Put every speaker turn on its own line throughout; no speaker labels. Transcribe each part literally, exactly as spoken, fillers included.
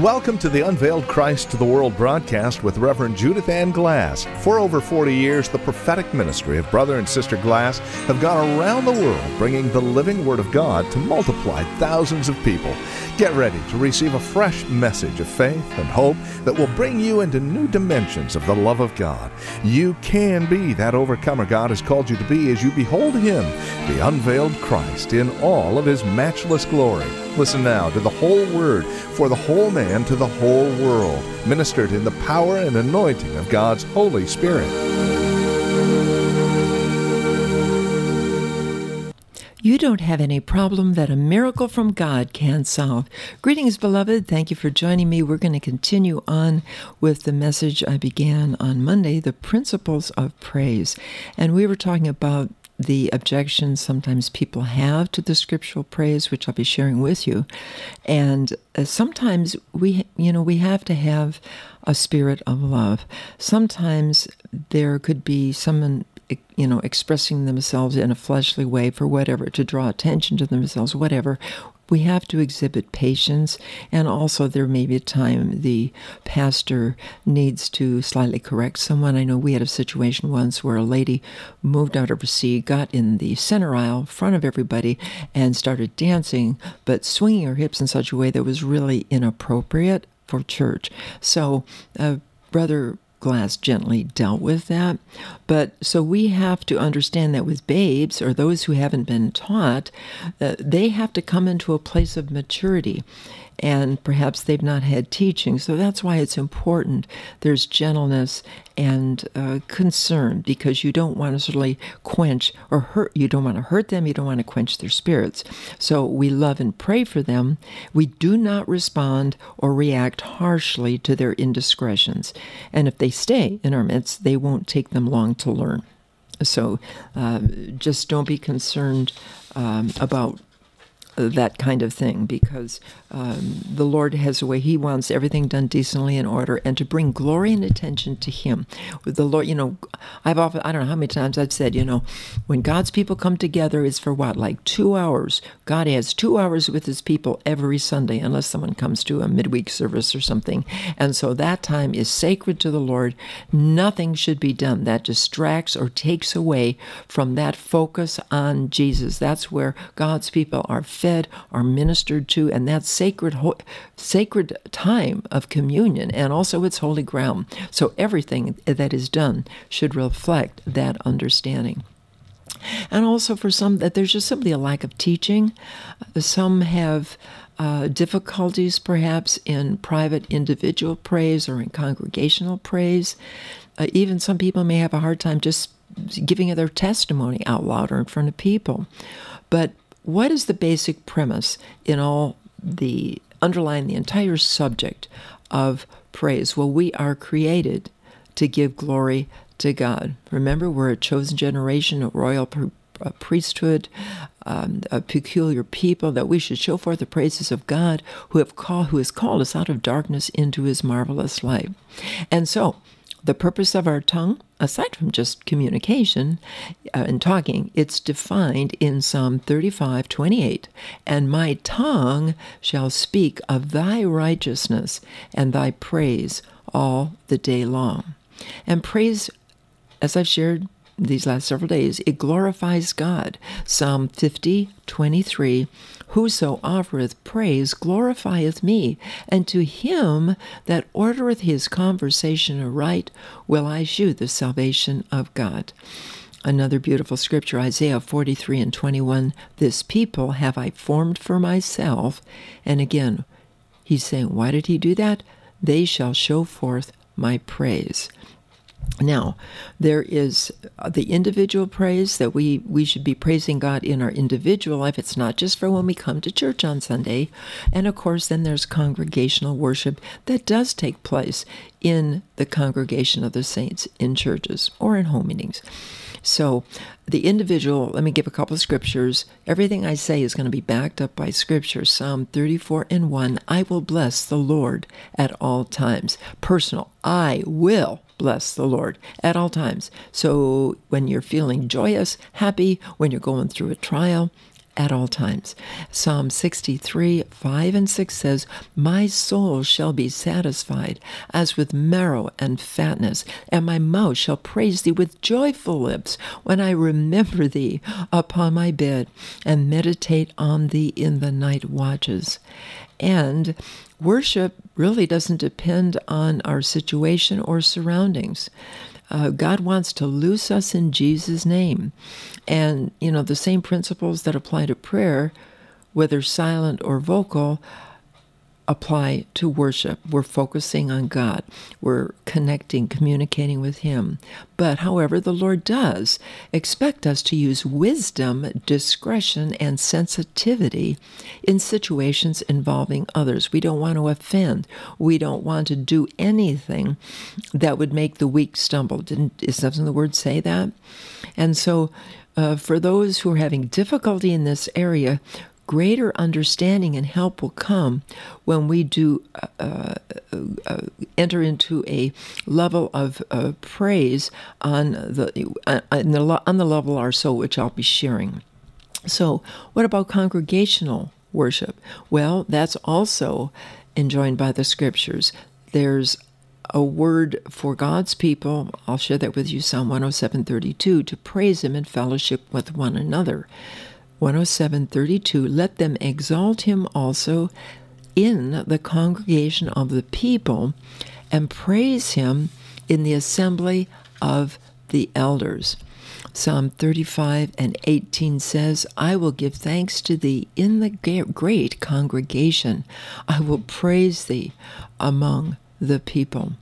Welcome to the Unveiled Christ to the World broadcast with Reverend Judith Ann Glass. For over forty years, the prophetic ministry of Brother and Sister Glass have gone around the world bringing the living Word of God to multiply thousands of people. Get ready to receive a fresh message of faith and hope that will bring you into new dimensions of the love of God. You can be that overcomer God has called you to be as you behold Him, the unveiled Christ, in all of His matchless glory. Listen now to the whole Word for the whole man to the whole world, ministered in the power and anointing of God's Holy Spirit.
You don't have any problem that a miracle from God can't solve. Greetings, beloved. Thank you for joining me. We're going to continue on with the message I began on Monday, the principles of praise. And we were talking about the objections sometimes people have to the scriptural praise, which I'll be sharing with you. And uh, sometimes we, you know, we have to have a spirit of love. Sometimes there could be someone, you know, expressing themselves in a fleshly way for whatever, to draw attention to themselves, whatever. We have to exhibit patience, and also there may be a time the pastor needs to slightly correct someone. I know we had a situation once where a lady moved out of her seat, got in the center aisle, in front of everybody, and started dancing, but swinging her hips in such a way that was really inappropriate for church. So, uh, Brother Glass gently dealt with that. But so we have to understand that with babes, or those who haven't been taught, uh, they have to come into a place of maturity. And perhaps they've not had teaching. So that's why it's important there's gentleness and uh, concern, because you don't want to sort of quench or hurt. You don't want to hurt them. You don't want to quench their spirits. So we love and pray for them. We do not respond or react harshly to their indiscretions. And if they stay in our midst, they won't take them long to learn. So uh, just don't be concerned um, about that kind of thing, because um, the Lord has a way. He wants everything done decently in order and to bring glory and attention to Him. With the Lord, you know, I've often, I don't know how many times I've said, you know, when God's people come together, it's for what, like two hours. God has two hours with His people every Sunday, unless someone comes to a midweek service or something. And so that time is sacred to the Lord. Nothing should be done that distracts or takes away from that focus on Jesus. That's where God's people are fed, are ministered to, and that's sacred ho- sacred time of communion, and also it's holy ground. So everything that is done should reflect that understanding. And also for some, that there's just simply a lack of teaching. Some have uh, difficulties perhaps in private individual praise or in congregational praise. Uh, even some people may have a hard time just giving their testimony out loud or in front of people. But what is the basic premise in all the underlying the entire subject of praise? Well, we are created to give glory to God. Remember, we're a chosen generation, a royal a priesthood, um, a peculiar people, that we should show forth the praises of God, who have called, who has called us out of darkness into His marvelous light. And so, the purpose of our tongue, aside from just communication uh, and talking, it's defined in Psalm thirty-five twenty-eight. And my tongue shall speak of thy righteousness and thy praise all the day long. And praise, as I've shared these last several days, it glorifies God. Psalm fifty twenty-three, whoso offereth praise glorifieth me, and to him that ordereth his conversation aright will I shew the salvation of God. Another beautiful scripture, Isaiah forty-three and twenty-one, this people have I formed for myself. And again, he's saying, why did he do that? They shall show forth my praise. Now, there is the individual praise that we, we should be praising God in our individual life. It's not just for when we come to church on Sunday. And of course, then there's congregational worship that does take place in the congregation of the saints in churches or in home meetings. So the individual, let me give a couple of scriptures. Everything I say is going to be backed up by scripture. Psalm thirty-four and one, I will bless the Lord at all times. Personal, I will bless the Lord at all times. So when you're feeling joyous, happy, when you're going through a trial, at all times. Psalm sixty-three, five and six says, "My soul shall be satisfied as with marrow and fatness, and my mouth shall praise thee with joyful lips when I remember thee upon my bed and meditate on thee in the night watches." And worship really doesn't depend on our situation or surroundings. Uh, God wants to loose us in Jesus' name. And, you know, the same principles that apply to prayer, whether silent or vocal, apply to worship. We're focusing on God. We're connecting, communicating with Him. But, however, the Lord does expect us to use wisdom, discretion, and sensitivity in situations involving others. We don't want to offend. We don't want to do anything that would make the weak stumble. Didn't, doesn't the Word say that? And so, uh, for those who are having difficulty in this area, greater understanding and help will come when we do uh, uh, enter into a level of uh, praise on the, uh, on the on the level of our soul, which I'll be sharing. So, what about congregational worship? Well, that's also enjoined by the Scriptures. There's a word for God's people. I'll share that with you. Psalm one oh seven thirty-two, to praise Him in fellowship with one another. one oh seven thirty-two, let them exalt Him also in the congregation of the people and praise Him in the assembly of the elders. Psalm thirty-five and eighteen says, I will give thanks to Thee in the great congregation. I will praise Thee among the people.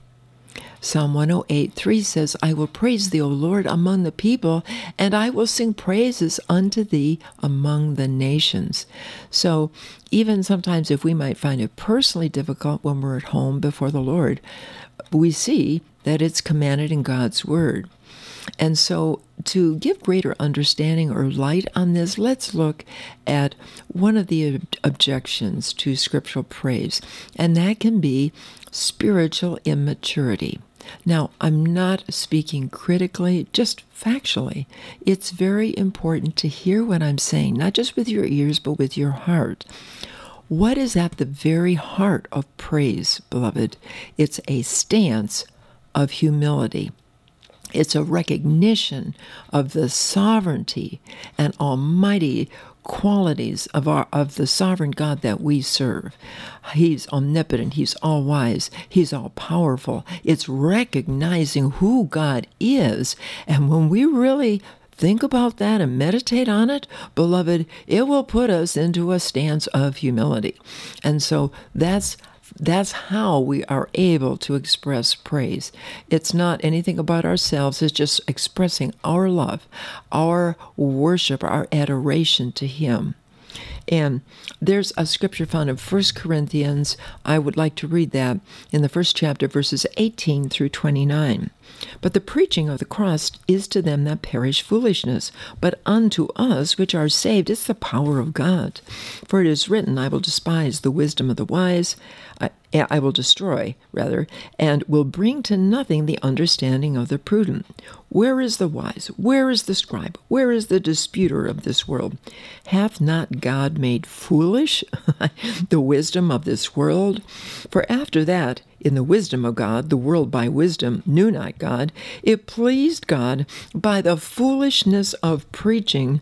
Psalm one oh eight, three says, I will praise Thee, O Lord, among the people, and I will sing praises unto Thee among the nations. So even sometimes if we might find it personally difficult when we're at home before the Lord, we see that it's commanded in God's Word. And so to give greater understanding or light on this, let's look at one of the ob- objections to scriptural praise, and that can be spiritual immaturity. Now, I'm not speaking critically, just factually. It's very important to hear what I'm saying, not just with your ears, but with your heart. What is at the very heart of praise, beloved? It's a stance of humility. It's a recognition of the sovereignty and almighty qualities of our of the sovereign God that we serve. He's omnipotent, He's all-wise, He's all-powerful. It's recognizing who God is. And when we really think about that and meditate on it, beloved, it will put us into a stance of humility. And so that's That's how we are able to express praise. It's not anything about ourselves. It's just expressing our love, our worship, our adoration to Him. And there's a scripture found in First Corinthians. I would like to read that in the first chapter, verses eighteen through twenty-nine. But the preaching of the cross is to them that perish foolishness, but unto us which are saved it's the power of God. For it is written, I will despise the wisdom of the wise, I, I will destroy, rather, and will bring to nothing the understanding of the prudent. Where is the wise? Where is the scribe? Where is the disputer of this world? Hath not God made foolish the wisdom of this world? For after that, in the wisdom of God, the world by wisdom knew not God. It pleased God by the foolishness of preaching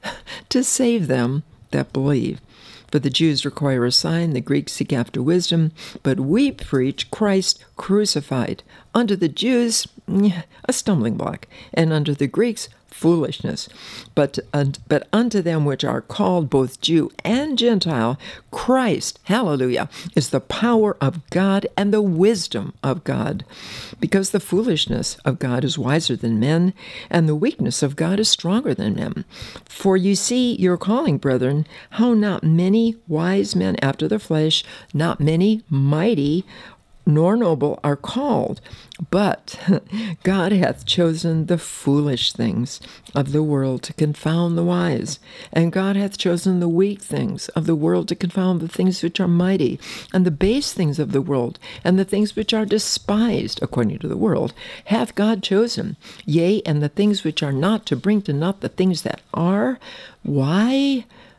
to save them that believe. For the Jews require a sign, the Greeks seek after wisdom, but we preach Christ crucified. Unto the Jews, a stumbling block, and unto the Greeks, foolishness. But, uh, but unto them which are called, both Jew and Gentile, Christ, hallelujah, is the power of God and the wisdom of God. Because the foolishness of God is wiser than men, and the weakness of God is stronger than men. For you see your calling, brethren, how not many wise men after the flesh, not many mighty, nor noble are called, but God hath chosen the foolish things of the world to confound the wise, and God hath chosen the weak things of the world to confound the things which are mighty, and the base things of the world, and the things which are despised, according to the world, hath God chosen, yea, and the things which are not, to bring to naught the things that are. Why?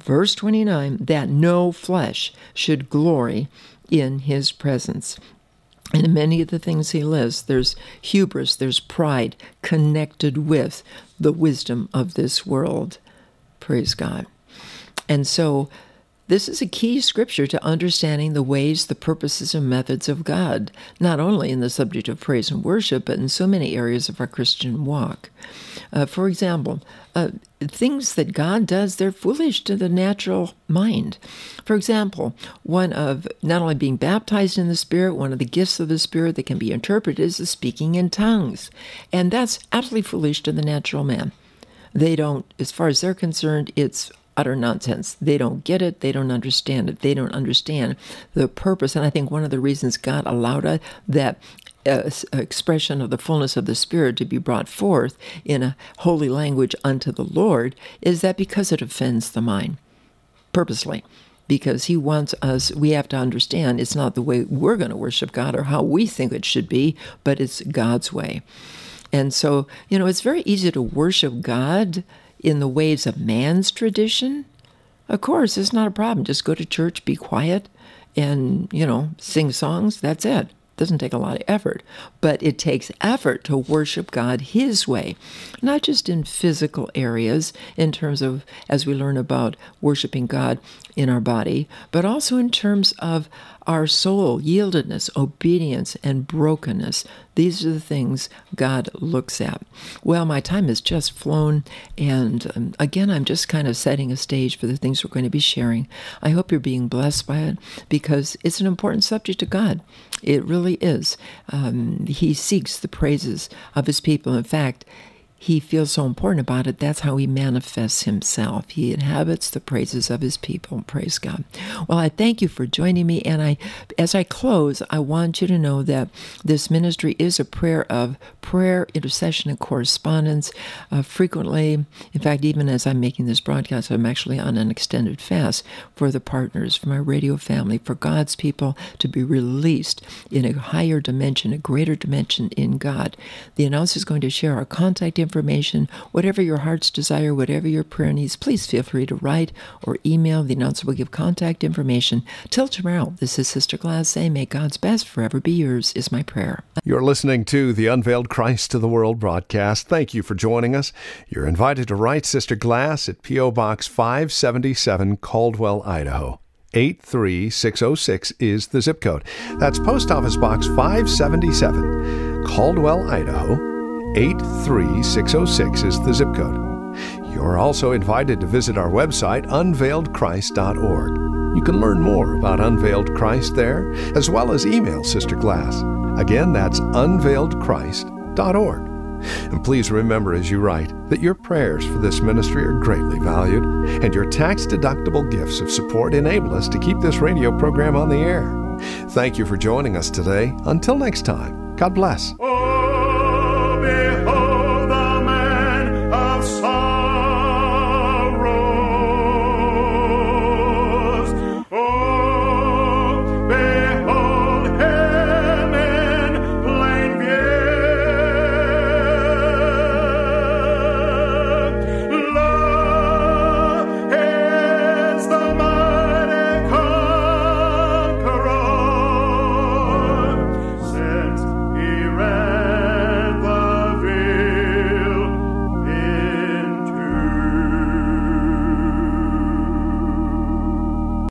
Verse twenty-nine, that no flesh should glory in his presence. And in many of the things he lists, there's hubris, there's pride connected with the wisdom of this world. Praise God. And so this is a key scripture to understanding the ways, the purposes, and methods of God, not only in the subject of praise and worship, but in so many areas of our Christian walk. Uh, for example, uh, things that God does, they're foolish to the natural mind. For example, one of not only being baptized in the Spirit, one of the gifts of the Spirit that can be interpreted is the speaking in tongues. And that's absolutely foolish to the natural man. They don't, as far as they're concerned, it's utter nonsense. They don't get it. They don't understand it. They don't understand the purpose. And I think one of the reasons God allowed a, that uh, expression of the fullness of the Spirit to be brought forth in a holy language unto the Lord is that because it offends the mind, purposely. Because he wants us, we have to understand it's not the way we're going to worship God or how we think it should be, but it's God's way. And so, you know, it's very easy to worship God in the ways of man's tradition. Of course, it's not a problem. Just go to church, be quiet, and, you know, sing songs. That's it. Doesn't take a lot of effort. But it takes effort to worship God his way, not just in physical areas in terms of, as we learn about worshiping God in our body, but also in terms of our soul, yieldedness, obedience, and brokenness. These are the things God looks at. Well, my time has just flown, and um, again, I'm just kind of setting a stage for the things we're going to be sharing. I hope you're being blessed by it, because it's an important subject to God. It really is. Um, he seeks the praises of his people. In fact, he feels so important about it. That's how he manifests himself. He inhabits the praises of his people. Praise God. Well, I thank you for joining me. And I, as I close, I want you to know that this ministry is a prayer of prayer, intercession, and correspondence. Uh, frequently, in fact, even as I'm making this broadcast, I'm actually on an extended fast for the partners, for my radio family, for God's people to be released in a higher dimension, a greater dimension in God. The announcer is going to share our contact information. Information, whatever your heart's desire, whatever your prayer needs, please feel free to write or email. The announcer will give contact information. Till tomorrow, this is Sister Glass saying, may God's best forever be yours, is my prayer.
You're listening to the Unveiled Christ to the World broadcast. Thank you for joining us. You're invited to write Sister Glass at P O. Box five seventy-seven, Caldwell, Idaho. eight three six oh six is the zip code. That's Post Office Box five seventy-seven, Caldwell, Idaho. eight three six oh six is the zip code. You're also invited to visit our website, unveiled christ dot org. You can learn more about Unveiled Christ there, as well as email Sister Glass. Again, that's unveiled christ dot org. And please remember as you write that your prayers for this ministry are greatly valued, and your tax-deductible gifts of support enable us to keep this radio program on the air. Thank you for joining us today. Until next time, God bless.